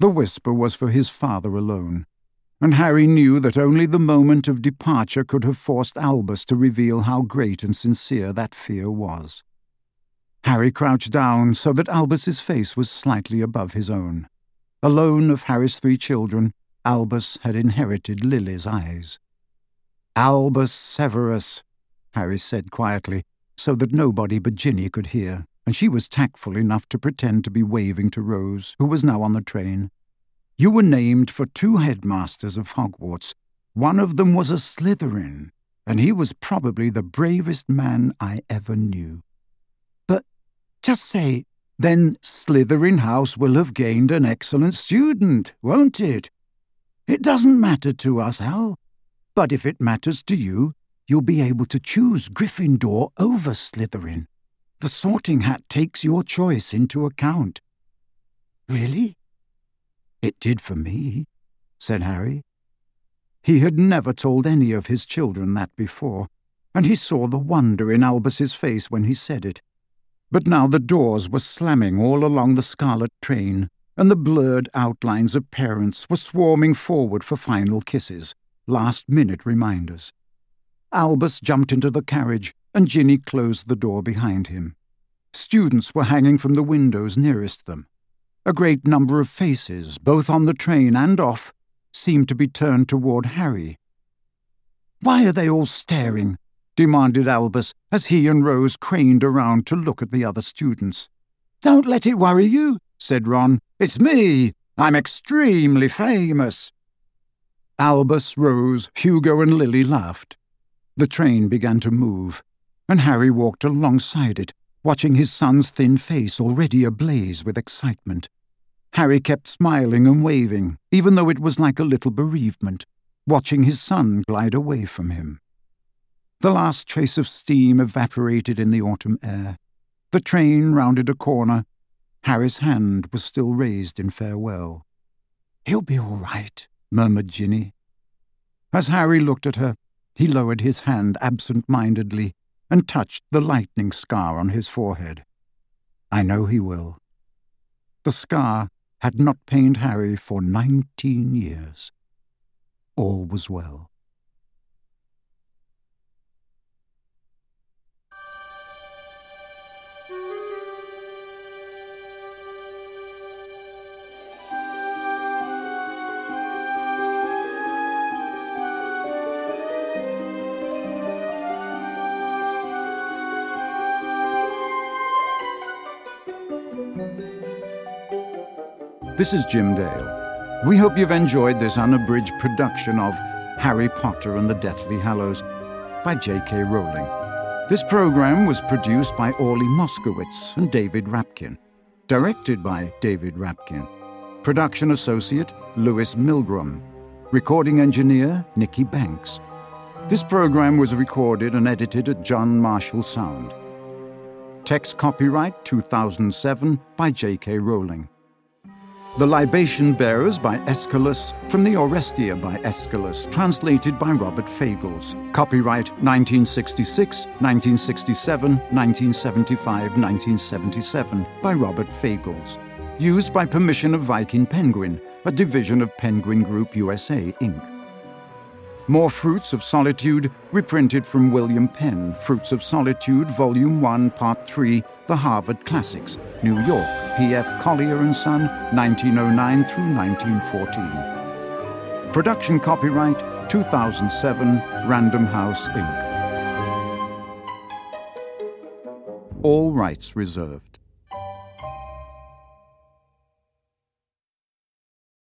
The whisper was for his father alone, and Harry knew that only the moment of departure could have forced Albus to reveal how great and sincere that fear was. Harry crouched down so that Albus's face was slightly above his own. Alone of Harry's 3 children, Albus had inherited Lily's eyes. "Albus Severus," Harry said quietly, so that nobody but Ginny could hear, and she was tactful enough to pretend to be waving to Rose, who was now on the train. "You were named for 2 headmasters of Hogwarts. One of them was a Slytherin, and he was probably the bravest man I ever knew. But just say, then Slytherin House will have gained an excellent student, won't it? It doesn't matter to us, Al, but if it matters to you, you'll be able to choose Gryffindor over Slytherin. The Sorting Hat takes your choice into account." "Really?" "It did for me," said Harry. He had never told any of his children that before, and he saw the wonder in Albus's face when he said it. But now the doors were slamming all along the scarlet train, and the blurred outlines of parents were swarming forward for final kisses, last-minute reminders. Albus jumped into the carriage, and Ginny closed the door behind him. Students were hanging from the windows nearest them. A great number of faces, both on the train and off, seemed to be turned toward Harry. "Why are they all staring?" demanded Albus as he and Rose craned around to look at the other students. "Don't let it worry you," said Ron. "It's me. I'm extremely famous." Albus, Rose, Hugo and Lily laughed. The train began to move, and Harry walked alongside it, watching his son's thin face already ablaze with excitement. Harry kept smiling and waving, even though it was like a little bereavement, watching his son glide away from him. The last trace of steam evaporated in the autumn air. The train rounded a corner. Harry's hand was still raised in farewell. "He'll be all right," murmured Ginny. As Harry looked at her, he lowered his hand absent-mindedly and touched the lightning scar on his forehead. "I know he will." The scar had not pained Harry for 19 years. All was well. This is Jim Dale. We hope you've enjoyed this unabridged production of Harry Potter and the Deathly Hallows by J.K. Rowling. This program was produced by Orly Moskowitz and David Rapkin. Directed by David Rapkin. Production associate Lewis Milgrom. Recording engineer Nikki Banks. This program was recorded and edited at John Marshall Sound. Text copyright 2007 by J.K. Rowling. The Libation Bearers by Aeschylus, from the Orestia by Aeschylus, translated by Robert Fagles. Copyright 1966, 1967, 1975, 1977 by Robert Fagles. Used by permission of Viking Penguin, a division of Penguin Group USA, Inc. More Fruits of Solitude, reprinted from William Penn, Fruits of Solitude, Volume 1, Part 3, The Harvard Classics, New York, P.F. Collier & Son, 1909 through 1914. Production copyright 2007, Random House, Inc. All rights reserved.